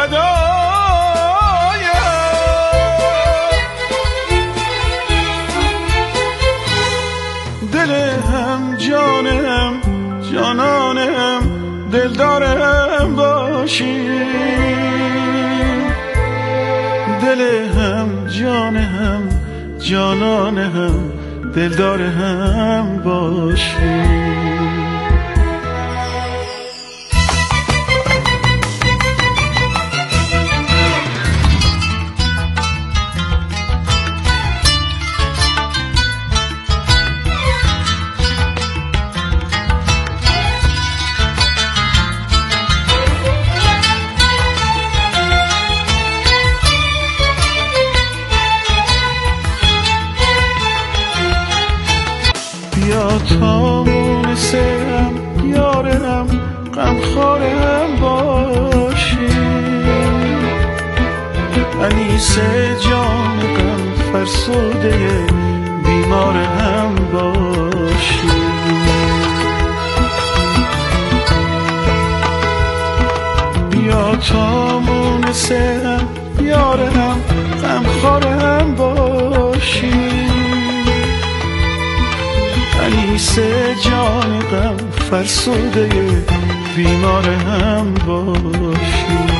دلم جانم جانانم دلدارم باشی، دلم جانم جانانم دلدارم باشی. بیا تا مونسم یارم غمخوارم باشی، انیس جان غم فرسوده بیمارم باشی. بیا تا مونسم یارم غمخوارم باشی، انیس جان غم فرسوده بیمار هم باشی.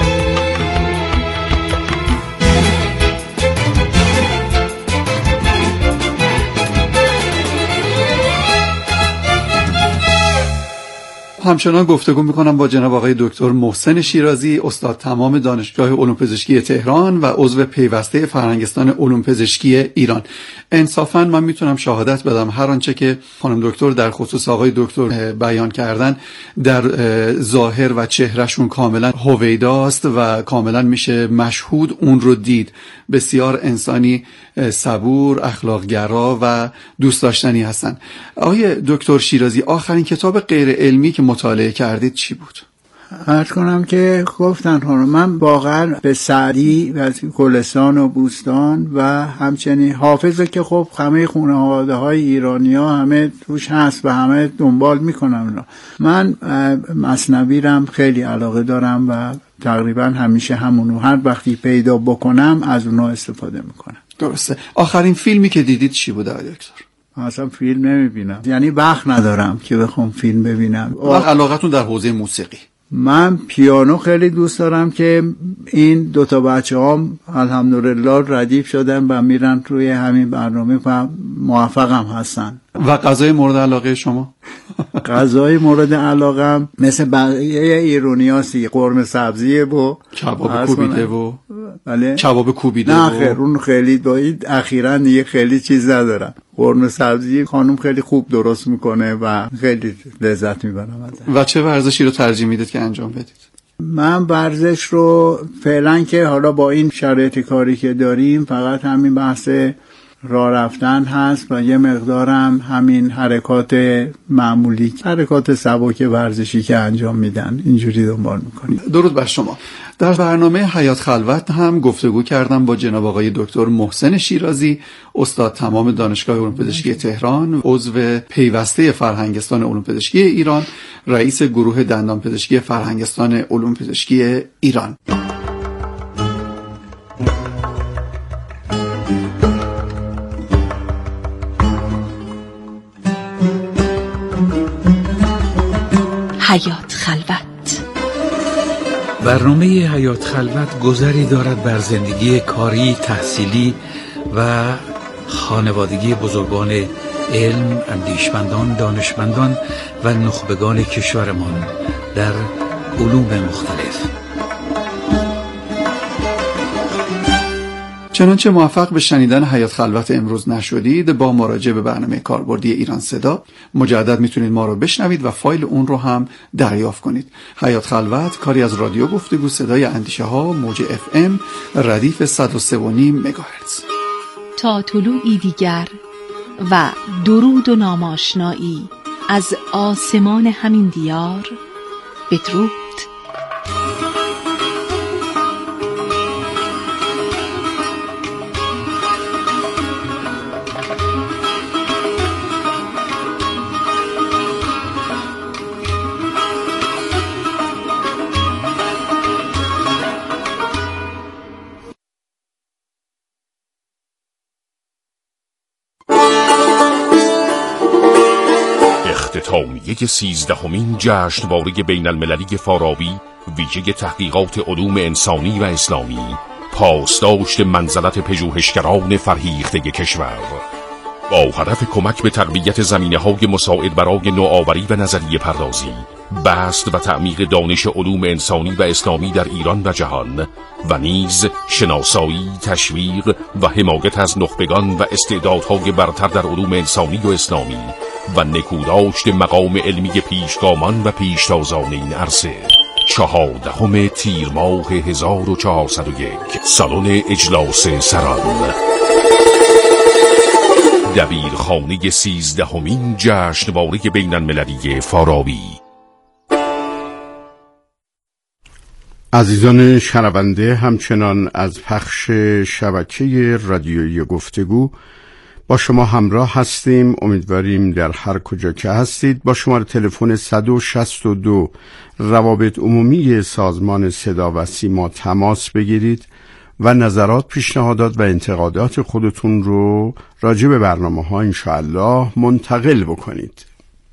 همچنان گفتگو میکنم با جناب آقای دکتر محسن شیرازی، استاد تمام دانشگاه علوم پزشکی تهران و عضو پیوسته فرهنگستان علوم پزشکی ایران. انصافاً من میتونم شهادت بدم هر آنچه که خانم دکتر در خصوص آقای دکتر بیان کردن در ظاهر و چهرهشون کاملا هویداست و کاملا میشه مشهود اون رو دید. بسیار انسانی صبور، اخلاق‌گرا و دوست داشتنی هستن. آقای دکتر شیرازی، آخرین کتاب غیر علمی که مطالعه کردید چی بود؟ عرض کنم که گفتن خانم، من واقعا به سعدی و گلستان و بوستان و همچنین حافظه که خب همه خانواده های ایرانی ها همه توش هست و همه دنبال میکنم اینا. من مثنوی رم خیلی علاقه دارم و تقریبا همیشه همونو هر وقتی پیدا بکنم از اونها استفاده میکنم. درسته. آخرین فیلمی که دیدید چی بود آقای دکتر؟ اصلا فیلم نمیبینم، یعنی وقت ندارم که بخوام فیلم ببینم. علاقتون در حوزه موسیقی؟ من پیانو خیلی دوست دارم که این دوتا بچه هم الحمدلله ردیف شدن و میرن روی همین برنامه و موفقم هستن. و غذای مورد علاقه شما؟ غذای مورد علاقم مثل بقیه ایرانیاست، قرمه سبزیه و کباب کوبیده و بله کباب کوبیده نه خیر اون خیلی باید اخیراً دیگه خیلی چیز ندارم. قرمه سبزی خانم خیلی خوب درست میکنه و خیلی لذت میبرم ازش. و چه ورزشی رو ترجیح میدید که انجام بدید؟ من ورزش رو فعلا که حالا با این شرایط کاری که داریم فقط همین بحث راه رفتن هست و یه مقدارم همین حرکات معمولی، حرکات سبک ورزشی که انجام میدن اینجوری دنبال میکنیم. درود بر شما. در برنامه حیات خلوت هم گفتگو کردم با جناب آقای دکتر محسن شیرازی، استاد تمام دانشگاه علوم پزشکی تهران، عضو پیوسته فرهنگستان علوم پزشکی ایران، رئیس گروه دندان پزشکی فرهنگستان علوم پزشکی ایران. حیات خلوت. برنامه حیات خلوت گذری دارد بر زندگی کاری، تحصیلی و خانوادگی بزرگان علم، اندیشمندان، دانشمندان و نخبگان کشورمان در علوم مختلف. چنانچه موفق به شنیدن حیات خلوت امروز نشدید، با مراجعه به برنامه کاربردی ایران صدا مجدد میتونید ما رو بشنوید و فایل اون رو هم دریافت کنید. حیات خلوت کاری از رادیو گفتگو صدای اندیشه ها، موج FM ردیف 103.5 مگاهرتز. تا طلوعی دیگر و درود و ناماشنایی از آسمان همین دیار، بدرود. اختتامیه 13مین جشنواره بین المللی فارابی ویژه تحقیقات علوم انسانی و اسلامی، پاسداشت منزلت پژوهشگران فرهیخته کشور، با هدف کمک به تقویت زمینه‌های مساعد برای نوآوری و نظریه پردازی، بسط و تعمیق دانش علوم انسانی و اسلامی در ایران و جهان و نیز شناسایی، تشویق و حمایت از نخبگان و استعدادهای برتر در علوم انسانی و اسلامی و نکوداشت مقام علمی پیشگامان و پیشتازان این عرصه. 14 تیر ماه 1401 سالن اجلاس سران، دبیرخانه 13مین جشنواره بین المللی فارابی. عزیزان شنونده، همچنان از پخش شبکه رادیویی گفتگو با شما همراه هستیم. امیدواریم در هر کجا که هستید با شماره تلفن 162 روابط عمومی سازمان صدا و سیما تماس بگیرید و نظرات، پیشنهادات و انتقادات خودتون رو راجع به برنامه‌ها انشاءالله منتقل بکنید.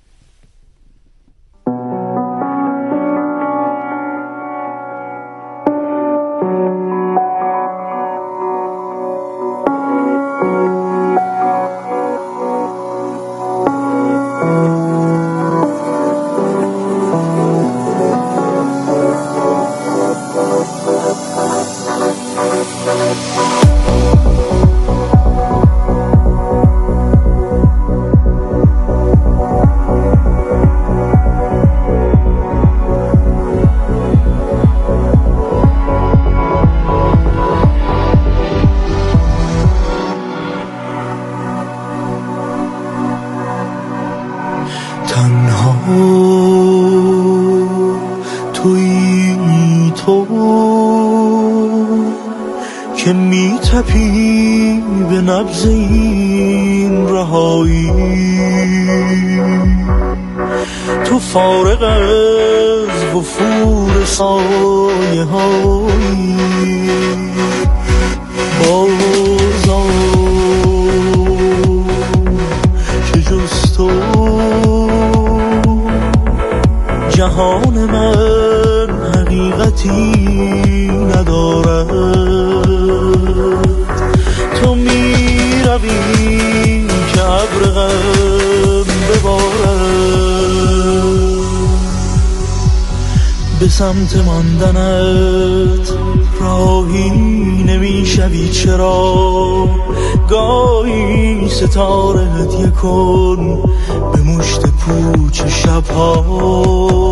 که می تپی به نبض این رهایی، تو فارغ از وفور سایه هایی، بازا که جز تو جهان من حقیقتی ندارد. تو می روی که ابر غم ببارد، به سمت ماندنت راهی نمی شوی چرا؟ گاهی ستاره هدیه کن به مشت پوچ شبها،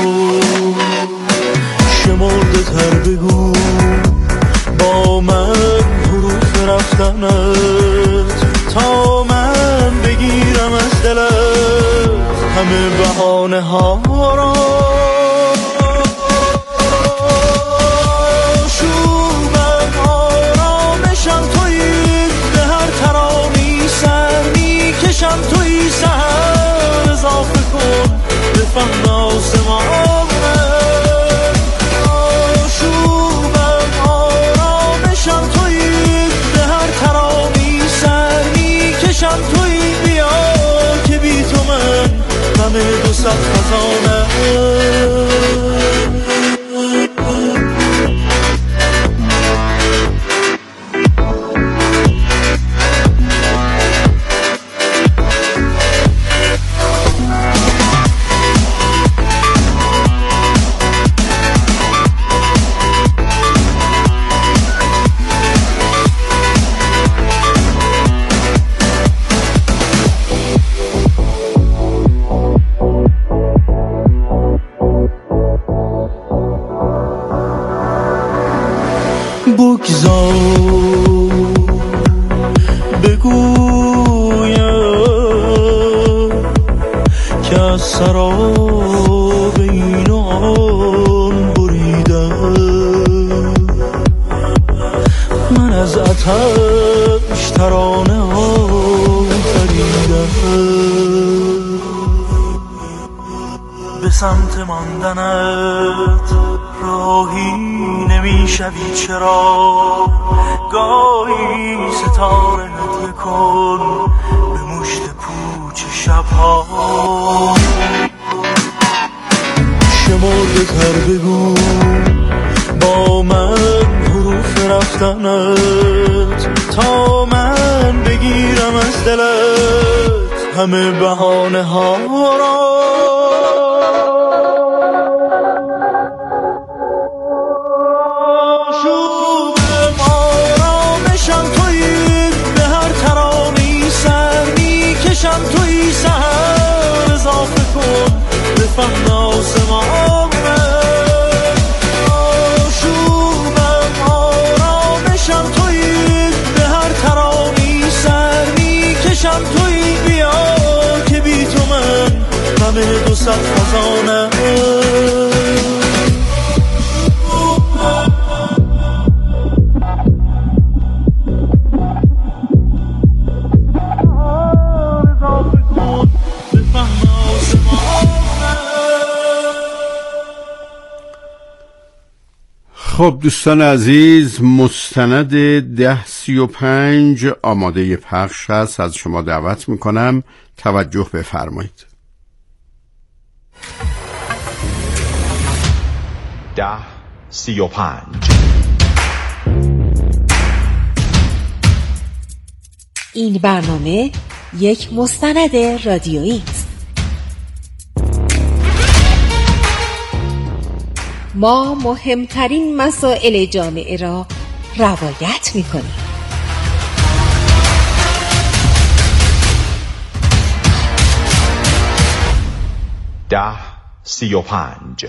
شمرده تر بگو با من حروف رفتنت، تا من بگیرم از دلت همه بهانه ها را. شومم آرامشم تویی، به هر ترانی سر میکشم تویی، سهر اضافه کن به فهم آسمانه. دو صد خزانه بگذار بگویم که از سراب این و آن بریدم، من از آتش ترانه آفریدم، به سمت ماندنت راهی نمی شوی چرا؟ گاهی ستاره هدیه کن به مشت پوچ شبها شمرده تر بگو با من حروف رفتنت تا من بگیرم از دلت همه بهانه ها را توی سهر اضافه کن به فهم آسمانه آشوبم آرامشم توی به هر ترانی سر میکشم توی بیا که بی تو من همه 200 خزانه خب دوستان عزیز، مستند 1035 آماده پخش هست. از شما دعوت میکنم توجه بفرمایید. 1035 این برنامه یک مستند رادیویی است. ما مهمترین مسائل جامعه را روایت می‌کنیم. ده 35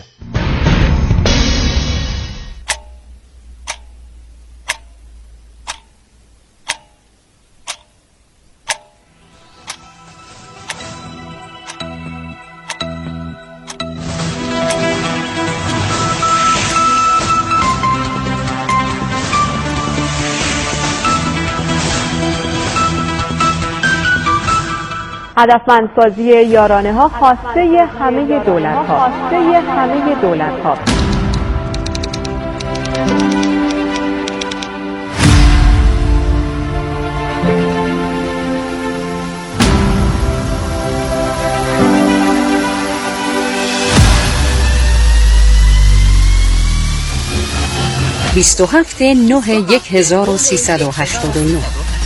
هدفمندسازی یارانه ها خواسته همه دولت ها. بیست و 27/9/1389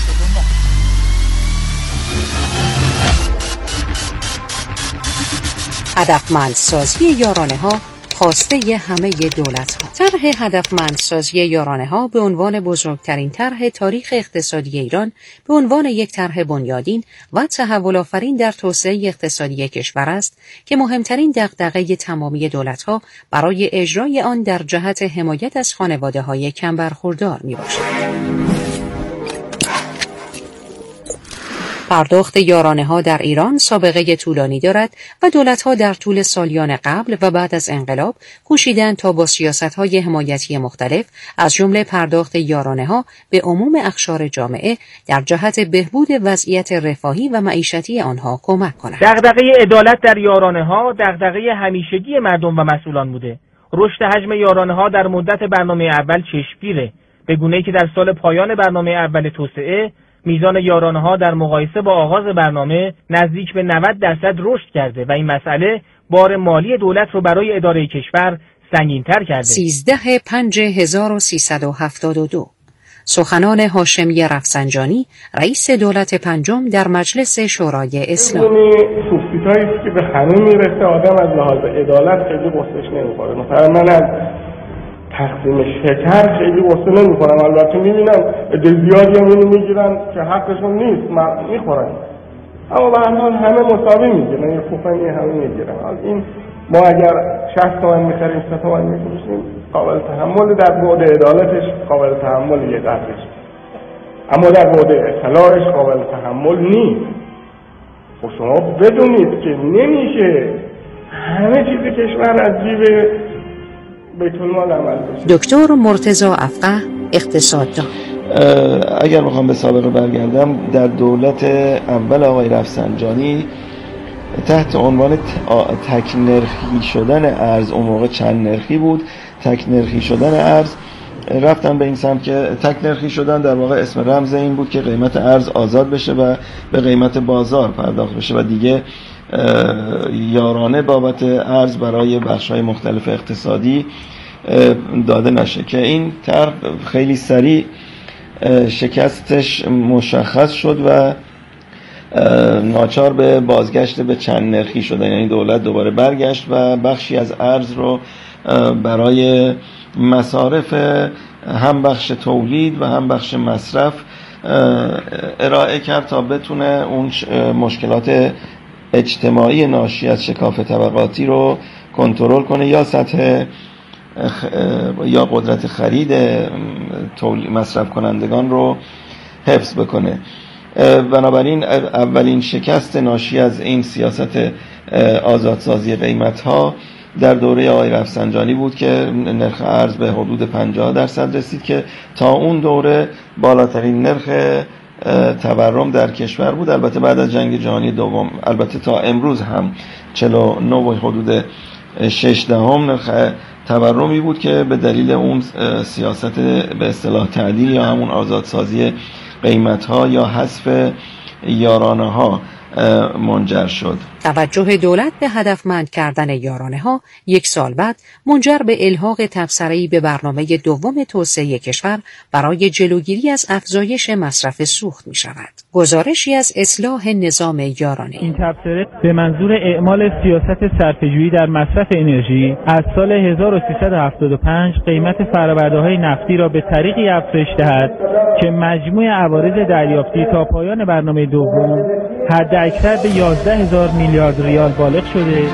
هدفمندسازی یارانه ها خواسته همه دولت ها. طرح هدفمندسازی یارانه ها به عنوان بزرگترین طرح تاریخ اقتصادی ایران به عنوان یک طرح بنیادین و تحول آفرین در توسعه اقتصادی کشور است که مهمترین دغدغه تمامی دولت ها برای اجرای آن در جهت حمایت از خانواده های کم برخوردار می باشد. پرداخت یارانه ها در ایران سابقه طولانی دارد و دولت ها در طول سالیان قبل و بعد از انقلاب کوشیدند تا با سیاست های حمایتی مختلف از جمله پرداخت یارانه ها به عموم اقشار جامعه در جهت بهبود وضعیت رفاهی و معیشتی آنها کمک کنند. دغدغه عدالت در یارانه ها دغدغه همیشگی مردم و مسئولان بوده. رشد حجم یارانه ها در مدت برنامه اول چشمگیره، به گونه‌ای که در سال پایان برنامه اول توسعه میزان یارانه ها در مقایسه با آغاز برنامه نزدیک به 90% رشد کرده و این مسئله بار مالی دولت رو برای اداره کشور سنگین‌تر کرده. 13/5/1372 سخنان هاشمی رفسنجانی، رئیس دولت پنجم در مجلس شورای اسلام. سوبسیدهایی که به همه میرسه آدم از لحاظ عدالت خیلی قصهش نمیخوره. مثلا من از تقسیم شکر خیلی قصه نمیخورم، البته میبینم عده زیادی هم اینو میگیرن که حقشون نیست میخورن، اما به هر حال همه مساوی میگیرن، یه کوپنی همه میگیرن. این ما اگر 60 تومن میخریم 3 تومن میفروشیم قابل تحمل، در بعد عدالتش قابل تحمل یه قدرش، اما در بعد اطلاعش قابل تحمل نیست. خب شما بدونید که نمیشه همه چیز کشور از جیب بیت المال عمل بشه. دکتر مرتضی افقه، اقتصاددان. اگر بخوام به سابقه برگردم، در دولت اول آقای رفسنجانی تحت عنوان تک نرخی شدن ارز، اون موقع چند نرخی بود، تک نرخی شدن ارز رفتن به این سمت که تک نرخی شدن. در واقع اسم رمز این بود که قیمت ارز آزاد بشه و به قیمت بازار پرداخت بشه و دیگه یارانه بابت ارز برای بخش‌های مختلف اقتصادی داده نشه، که این طرح خیلی سریع شکستش مشخص شد و ناچار به بازگشت به چند نرخی شدن. یعنی دولت دوباره برگشت و بخشی از ارز رو برای مصارف هم بخش تولید و هم بخش مصرف ارائه کرد تا بتونه اون مشکلات اجتماعی ناشی از شکاف طبقاتی رو کنترل کنه یا سطح یا قدرت خرید مصرف کنندگان رو حفظ بکنه. بنابراین اولین شکست ناشی از این سیاست آزادسازی قیمت‌ها در دوره آقای رفسنجانی بود که نرخ ارز به حدود 50% رسید که تا اون دوره بالاترین نرخ تورم در کشور بود. البته بعد از جنگ جهانی دوم، البته تا امروز هم 49 حدود 6 نرخ تورمی بود که به دلیل اون سیاست به اصطلاح تعدیل یا همون آزادسازی قیمت‌ها یا حذف یارانه‌ها منجر شد. توجه دولت به هدفمند کردن یارانه‌ها یک سال بعد منجر به الحاق تبصره‌ای به برنامه دوم توسعه کشور برای جلوگیری از افزایش مصرف سوخت می شود. گزارشی از اصلاح نظام یارانه. این تبصره به منظور اعمال سیاست صرفه‌جویی در مصرف انرژی از سال 1375 قیمت فرآورده‌های نفتی را به طریقی افزایش دهد که مجموع عوارض دریافتی تا پایان برنامه دوم حداکثر به 11,000 میلیارد ریال بالغ شده.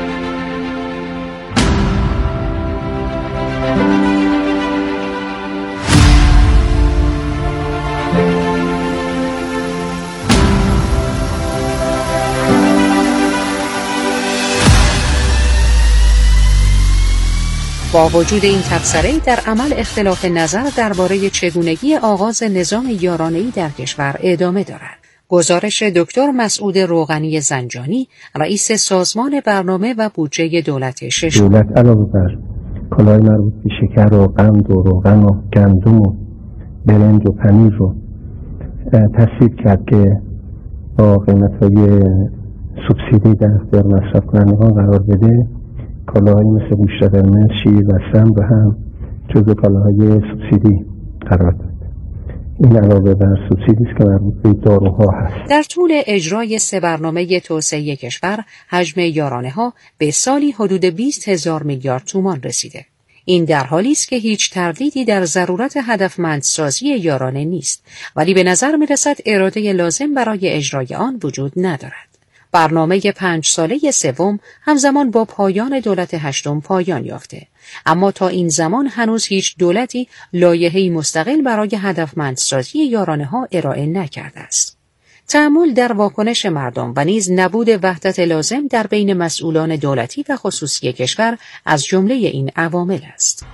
با وجود این تبصره در عمل اختلاف نظر درباره چگونگی آغاز نظام یارانه‌ای در کشور ادامه دارد. گزارش دکتر مسعود روغنی زنجانی، رئیس سازمان برنامه و بودجه دولت ششم. دولت علاوه بر کالای مربوط به شکر و قند و روغن و گندم و برنج و پنیر رو تصویب کرد که با قیمت‌های سوبسیدی در اختیار مصرف کنندگان قرار بده. کالاهایی مثل گوشت قرمز، شیر و سم رو هم جزو کالاهای سوبسیدی قرار داد. این علاوه بر سوبسیدی است که مربوط به داروها هست. در طول اجرای 3 برنامه توسعه کشور، حجم یارانه‌ها به سالی حدود 20,000 میلیارد تومان رسیده. این در حالی است که هیچ تردیدی در ضرورت هدفمندسازی یارانه نیست، ولی به نظر می‌رسد اراده لازم برای اجرای آن وجود ندارد. برنامه 5 ساله سوم همزمان با پایان دولت هشتم پایان یافته، اما تا این زمان هنوز هیچ دولتی لایحه‌ای مستقل برای هدفمندسازی یارانه‌ها ارائه نکرده است. تأمل در واکنش مردم و نیز نبود وحدت لازم در بین مسئولان دولتی و خصوصی کشور از جمله این عوامل است.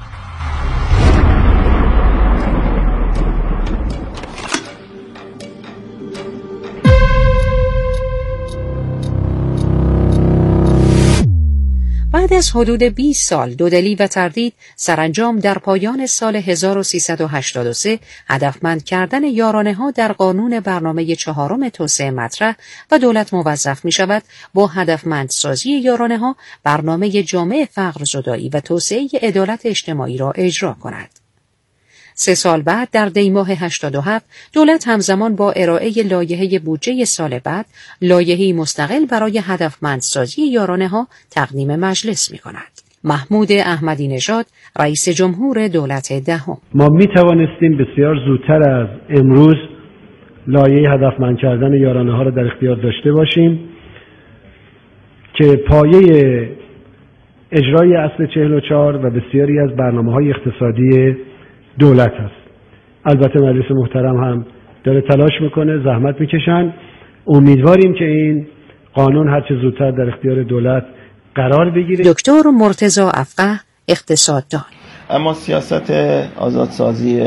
بعد از حدود 20 سال دودلی و تردید، سرانجام در پایان سال 1383 هدفمند کردن یارانه‌ها در قانون برنامه 4 توسعه مطرح و دولت موظف می شود با هدفمندسازی یارانه‌ها برنامه جامع فقرزدایی و توسعه عدالت اجتماعی را اجرا کند. 3 سال بعد در دی‌ماه 87 دولت همزمان با ارائه لایحه بودجه سال بعد لایحه‌ای مستقل برای هدفمندسازی یارانه‌ها تقدیم مجلس می‌کند. محمود احمدی نژاد، رئیس جمهور دولت دهم: ما می‌توانستیم بسیار زودتر از امروز لایحه هدفمند کردن یارانه‌ها را در اختیار داشته باشیم که پایه اجرای اصل 44 و بسیاری از برنامه‌های اقتصادی دولت هست. البته مجلس محترم هم داره تلاش میکنه، زحمت میکشن. امیدواریم که این قانون هرچه زودتر در اختیار دولت قرار بگیره. دکتر مرتضی افقه، اقتصاددان: اما سیاست آزادسازی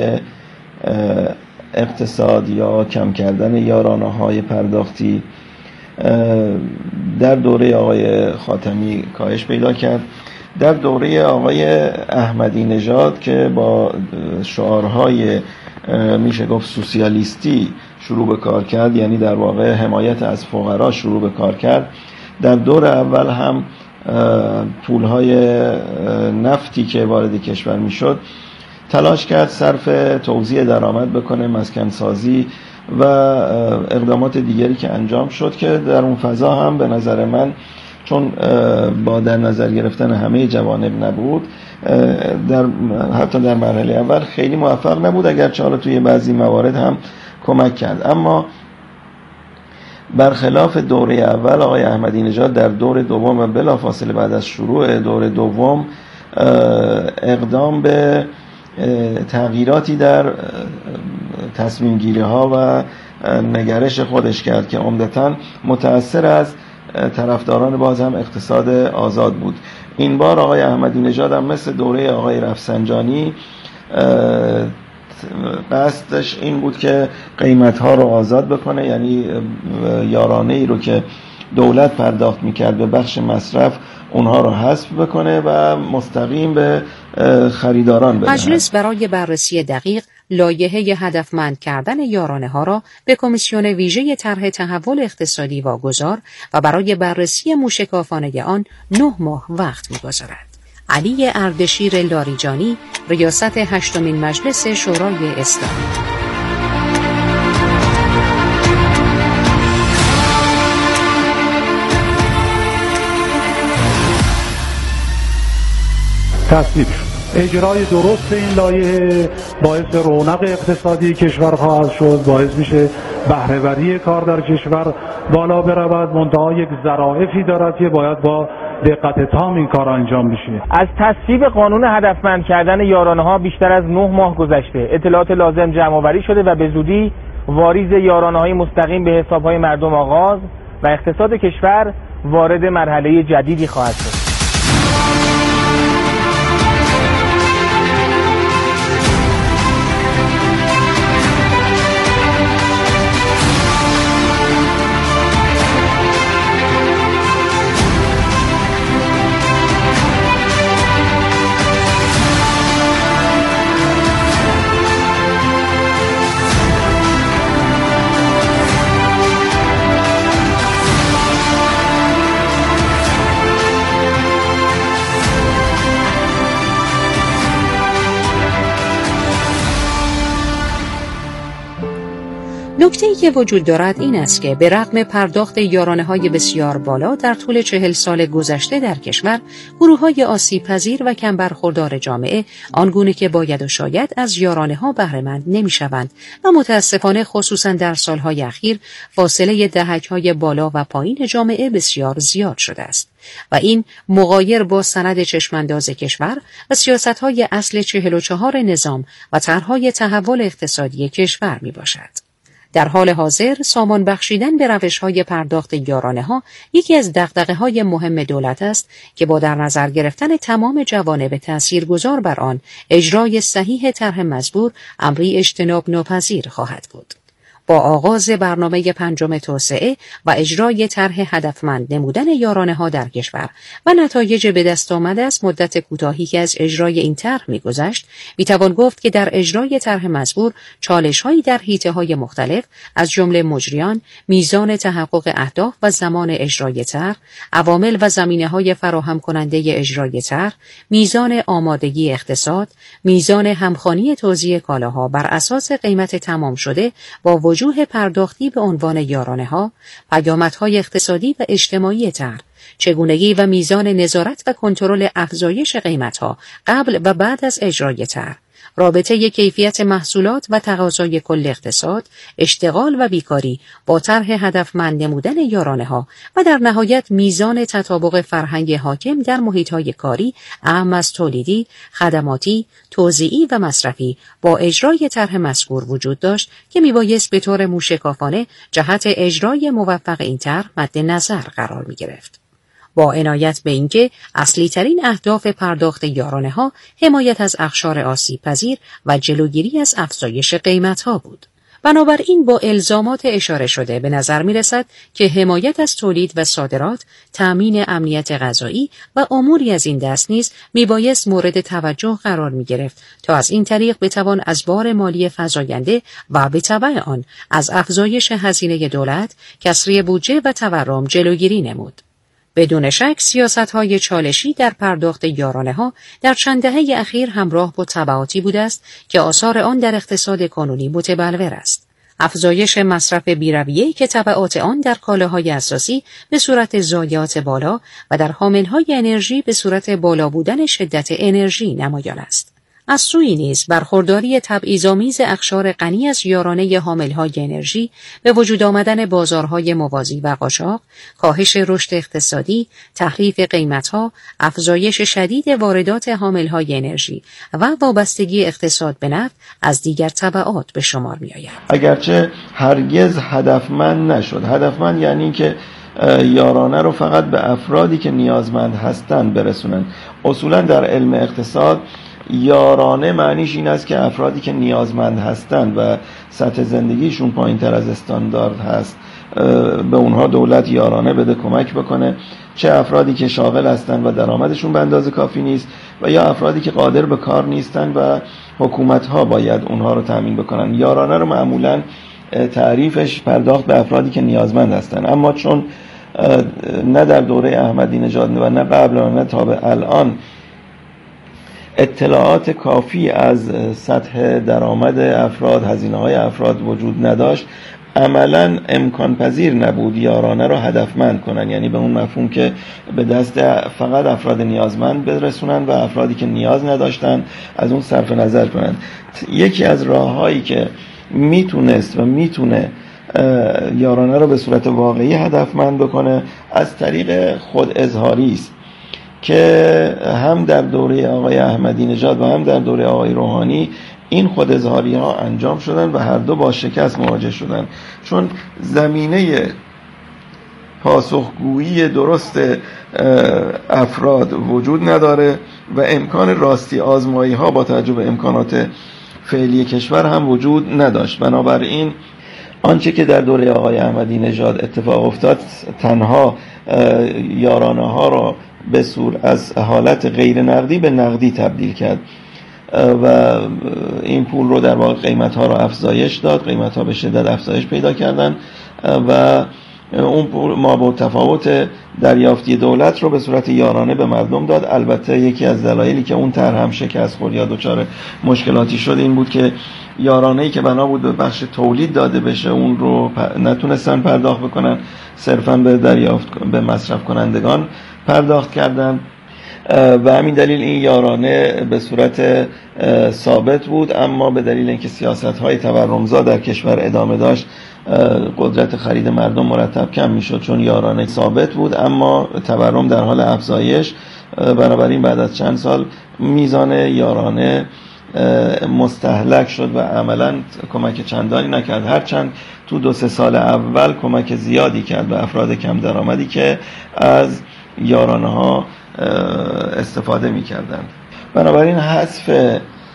اقتصاد یا کم کردن یارانه‌های پرداختی در دوره آقای خاتمی کاهش پیدا کرد در دوره آقای احمدی نژاد که با شعارهای میشه گفت سوسیالیستی شروع به کار کرد، یعنی در واقع حمایت از فقرا شروع به کار کرد، در دور اول هم پولهای نفتی که وارد کشور میشد تلاش کرد صرف توزیع درآمد بکنه، مسکن سازی و اقدامات دیگری که انجام شد که در اون فضا هم به نظر من چون با در نظر گرفتن همه جوانب نبود، حتی در مرحله اول خیلی موفق نبود، اگرچه حالا توی بعضی موارد هم کمک کرد. اما برخلاف دوره اول آقای احمدی نژاد در دور دوم و بلافاصله بعد از شروع دور دوم اقدام به تغییراتی در تصمیم گیری ها و نگرش خودش کرد که عمدتاً متأثر از طرفداران باز هم اقتصاد آزاد بود. این بار آقای احمدی نژاد هم مثل دوره آقای رفسنجانی قصدش این بود که قیمت‌ها رو آزاد بکنه، یعنی یارانه ای رو که دولت پرداخت میکرد به بخش مصرف اونها رو حذف بکنه و مستقیم به خریداران بده. مجلس برای بررسی دقیق لایحه هدفمند کردن یارانه ها را به کمیسیون ویژه طرح تحول اقتصادی واگذار و برای بررسی موشکافانه آن 9 ماه وقت می‌گذارد. علی اردشیر لاریجانی، ریاست 8مین مجلس شورای اسلامی. تصویب شد. اجرای درست این لایحه باعث رونق اقتصادی کشور خواهد شد، باعث میشه بهره‌وری کار در کشور بالا برود. منتها یک ظرافی دارد که باید با دقت تام این کار انجام بشه. از تصویب قانون هدفمند کردن یارانه ها بیشتر از 9 ماه گذشته. اطلاعات لازم جمع آوری شده و به زودی واریز یارانه های مستقیم به حساب های مردم آغاز و اقتصاد کشور وارد مرحله جدیدی خواهد شد. نکته‌ای که وجود دارد این است که به رغم پرداخت یارانه‌های بسیار بالا در طول 40 سال گذشته در کشور، گروه‌های آسیب‌پذیر و کم برخوردار جامعه آنگونه که باید و شاید از یارانه‌ها بهره‌مند نمی‌شوند و متأسفانه خصوصاً در سال‌های اخیر فاصله دهک‌های بالا و پایین جامعه بسیار زیاد شده است و این مغایر با سند چشمانداز کشور و سیاست‌های اصل 44 نظام و طرح‌های تحول اقتصادی کشور میباشد. در حال حاضر سامان بخشیدن به روش‌های پرداخت یارانه‌ها یکی از دغدغه‌های مهم دولت است که با در نظر گرفتن تمام جوانب تاثیرگذار بر آن اجرای صحیح طرح مزبور امری اجتناب ناپذیر خواهد بود. با آغاز برنامه 5 توسعه و اجرای طرح هدفمند نمودن یارانه‌ها در کشور و نتایج به دست آمده از مدت کوتاهی که از اجرای این طرح می‌گذشت، می‌توان گفت که در اجرای طرح مزبور چالش‌هایی در حیطه‌های مختلف از جمله مجریان، میزان تحقق اهداف و زمان اجرای طرح، عوامل و زمینه‌های فراهم کننده اجرای طرح، میزان آمادگی اقتصاد، میزان همخوانی توزیع کالاها بر اساس قیمت تمام شده با وجوه پرداختی به عنوان یارانه‌ها، پیامدهای اقتصادی و اجتماعی طرح، چگونگی و میزان نظارت و کنترل افزایش قیمت‌ها قبل و بعد از اجرای طرح، رابطه کیفیت محصولات و تقاضای کل اقتصاد، اشتغال و بیکاری با طرح هدفمند نمودن یارانه‌ها و در نهایت میزان تطابق فرهنگ حاکم در محیط‌های کاری اهم از تولیدی، خدماتی، توزیعی و مصرفی با اجرای طرح مذکور وجود داشت که میبایست به طور موشکافانه جهت اجرای موفق این طرح مد نظر قرار می‌گرفت. با عنایت به اینکه اصلی ترین اهداف پرداخت یارانه‌ها حمایت از اقشار آسیب‌پذیر و جلوگیری از افزایش قیمت‌ها بود. بنابراین با الزامات اشاره شده به نظر می رسد که حمایت از تولید و صادرات، تأمین امنیت غذایی و اموری از این دست نیز می بایست مورد توجه قرار می گرفت تا از این طریق بتوان از بار مالی فزاینده و به تبع آن از افزایش هزینه دولت، کسری بودجه و تورم جلوگیری نمود. بدون شک سیاست‌های چالشی در پرداخت یارانه‌ها در چند دهه اخیر همراه با تبعاتی بوده است که آثار آن در اقتصاد کنونی متبلور است. افزایش مصرف بی‌رویه‌ای که تبعات آن در کالاهای اساسی به صورت ضایعات بالا و در حامل‌های انرژی به صورت بالا بودن شدت انرژی نمایان است. از سوی نیز برخورداری تبعیض‌آمیز اقشار غنی از یارانه حامل‌های انرژی، به وجود آمدن بازارهای موازی و قاچاق، کاهش رشد اقتصادی، تحریف قیمت‌ها، افزایش شدید واردات حامل‌های انرژی و وابستگی اقتصاد به نفت از دیگر تبعات به شمار می‌آید. اگرچه هرگز هدفمند نشد. هدفمند یعنی که یارانه رو فقط به افرادی که نیازمند هستند برسونن. اصولا در علم اقتصاد یارانه معنیش این است که افرادی که نیازمند هستند و سطح زندگیشون پایین‌تر از استاندارد هست به اونها دولت یارانه بده، کمک بکنه، چه افرادی که شاغل هستند و درآمدشون به اندازه کافی نیست و یا افرادی که قادر به کار نیستن و حکومت‌ها باید اونها رو تامین بکنن. یارانه رو معمولاً تعریفش پرداخت به افرادی که نیازمند هستند، اما چون نه در دوره احمدی نژاد و نه قبل و نه تا به الان اطلاعات کافی از سطح درآمد افراد، هزینه‌های افراد وجود نداشت، عملاً امکان پذیر نبود یارانه رو هدفمند کنن، یعنی به اون مفهوم که به دست فقط افراد نیازمند برسونن و افرادی که نیاز نداشتن از اون صرف نظر کنن. یکی از راه‌هایی که میتونست و میتونه یارانه رو به صورت واقعی هدفمند بکنه از طریق خود اظهاری است که هم در دوره آقای احمدی نژاد و هم در دوره آقای روحانی این خود اظهاری ها انجام شدن و هر دو با شکست مواجه شدن، چون زمینه پاسخگویی درست افراد وجود نداره و امکان راستی آزمایی ها با توجه به امکانات فعلی کشور هم وجود نداشت. بنابراین آنچه که در دوره آقای احمدی نژاد اتفاق افتاد تنها یارانه ها را به صورت از حالت غیر نقدی به نقدی تبدیل کرد و این پول رو در واقع قیمت ها رو افزایش داد، قیمت ها به شدت افزایش پیدا کردن و اون پول ما تفاوت دریافتی دولت رو به صورت یارانه به مردم داد. البته یکی از دلایلی که اون طرح هم شکست خورد یا دچار مشکلاتی شد این بود که یارانه‌ای که بنا بود به بخش تولید داده بشه اون رو نتونستن پرداخت بکنن، صرفاً به مصرف کنندگان پرداخت کردن و همین دلیل این یارانه به صورت ثابت بود، اما به دلیل اینکه سیاست‌های تورمزا در کشور ادامه داشت قدرت خرید مردم مرتب کم میشد، چون یارانه ثابت بود اما تورم در حال افزایش. بنابراین بعد از چند سال میزان یارانه مستهلک شد و عملاً کمک چندانی نکرد، هرچند تو 2-3 سال اول کمک زیادی کرد به افراد کم درآمدی که از یارانه ها استفاده میکردند. بنابراین حذف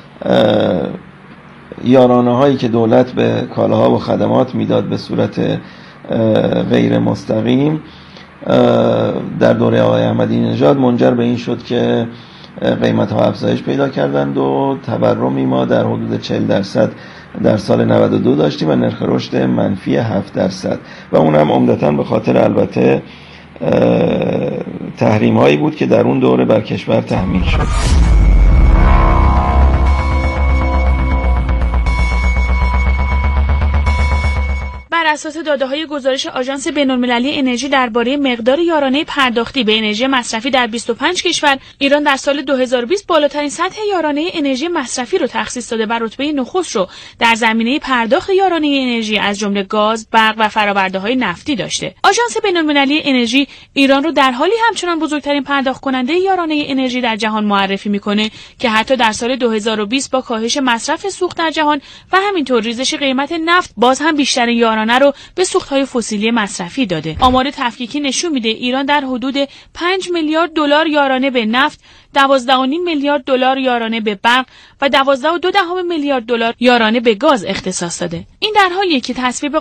یارانه هایی که دولت به کالاها و خدمات میداد به صورت غیر مستقیم در دوره آقای احمدی نژاد منجر به این شد که قیمت ها افزایش پیدا کردند و تورمی ما در حدود 40% در سال 92 داشتیم و نرخ رشد منفی 7% و اون هم عمدتاً به خاطر البته تحریم هایی بود که در اون دوره بر کشور تحمیل شد. بر اساس داده‌های گزارش آژانس بین‌المللی انرژی درباره مقدار یارانه پرداختی به انرژی مصرفی در 25 کشور، ایران در سال 2020 بالاترین سطح یارانه انرژی مصرفی رو تخصیص داده و رتبه نخست رو در زمینه پرداخت یارانه انرژی از جمله گاز، برق و فرآورده‌های نفتی داشته. آژانس بین‌المللی انرژی ایران رو در حالی همچنان بزرگترین پرداخت کننده یارانه انرژی در جهان معرفی می‌کنه که حتی در سال 2020 با کاهش مصرف سوخت در جهان و همینطور ریزش قیمت نفت باز هم بیشترین یارانه رو رو به سوخت‌های فسیلی مصرفی داده. آمار تفکیکی نشون میده ایران در حدود 5 میلیارد دلار یارانه به نفت، 12.5 میلیارد دلار یارانه به برق و 12.2 میلیارد دلار یارانه به گاز اختصاص داده. این در حالیه که تصویب